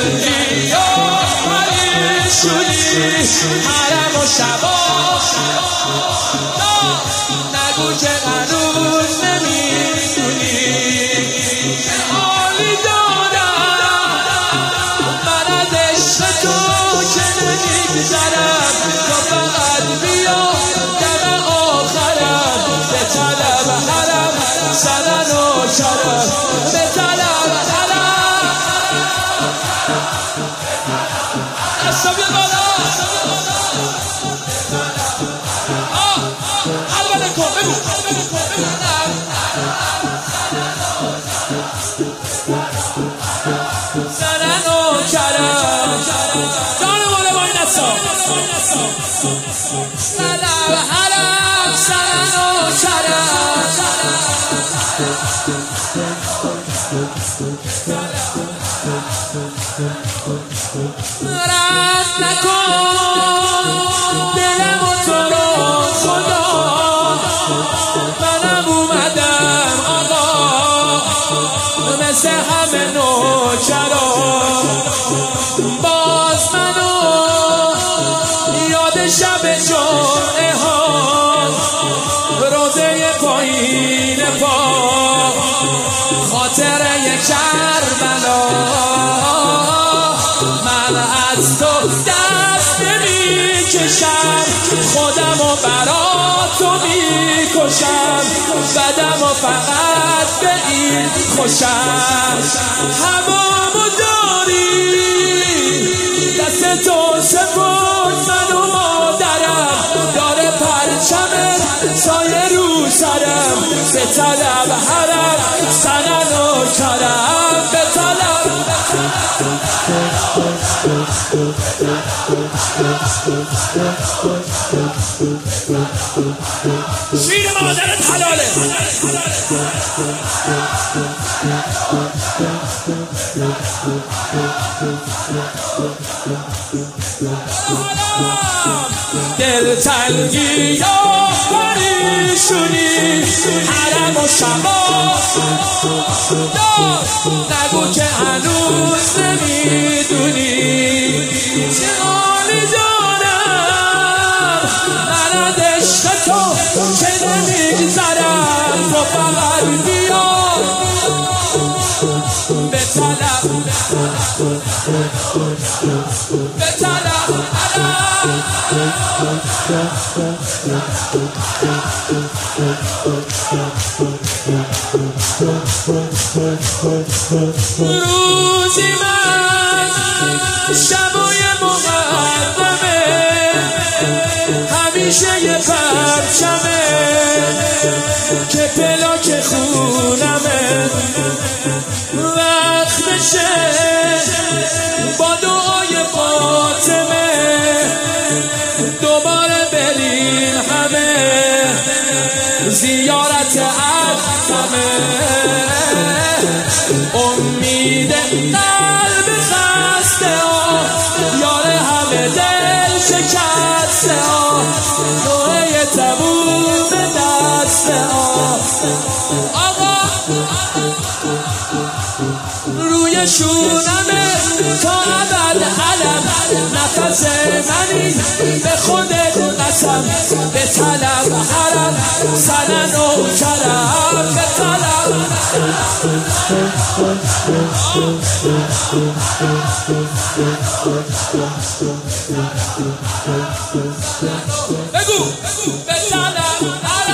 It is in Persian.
دلتنگی و پریشونی حرم و شبا نگو که هنوز نمیدونی چه حالی دارم من از عشق تو که نمیگذرم تو فقط بیا دم آخرم به طلب حرم سنن و کرم به طلب حرم دستا بیا بالا حلوه کن بگو سنن و کرم جان بالا با این دستا طلب حرم سنن و کرم رد نکن دلم و تو رو خدا منم اومدم آقا مثل همه نوکران باز منو یاد شب جمعه ها روزه پایین پا خاطره کربلا من از تو دست نمیکشم خودمو برا تو میکشم بدمو فقط به این خوشم هوامو داری دست تو سپرد منو مادرم داره پرچمت سایه رو سرم به طلب حرم سنن و کرم به طلب شیر مادرت حلاله دلتنگی و پریشونی حرم و شبا نگو که هنوز نمیدونی چه حالی دارم من از عشق تو که نمیگذرم تو فقط بیا به طلب روزی من شبای مقدمه همیشه یه پرچمه که پلاک خونمه وقت بشه با دعای فاطمه دوباره بریم همه زیارت عظمه امید قلب خسته ها یار همه دل شکسته ها نوعه تبوب دسته ها آقا روی شونمه تا ابد علم نفس منی به خودت قسم به طلب حرم سنن و کرم به طلب بگو به طلب